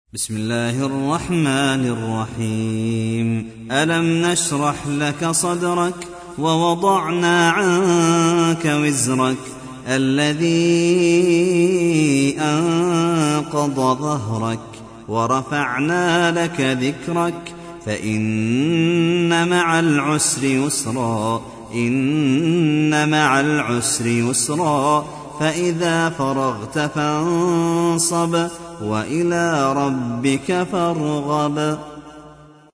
بسم الله الرحمن الرحيم. ألم نشرح لك صدرك ووضعنا عنك وزرك الذي أنقض ظهرك ورفعنا لك ذكرك فإن مع العسر يسرا إن مع العسر يسرا فإذا فرغت فانصب وإلى ربك فارغب.